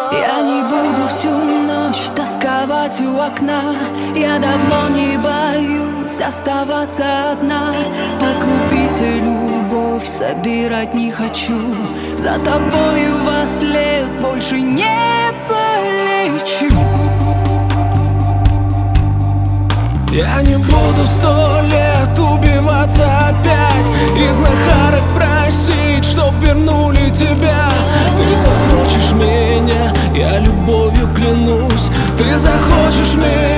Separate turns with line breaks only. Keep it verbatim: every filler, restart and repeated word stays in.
Я не буду всю ночь тосковать у окна. Я давно не боюсь оставаться одна. По крупице любовь собирать не хочу. За тобою во след больше не полечу.
Я не буду сто лет убиваться опять и знахарок просить, чтоб вернули тебя. Ты захочешь меня, я любовью клянусь. Ты захочешь меня.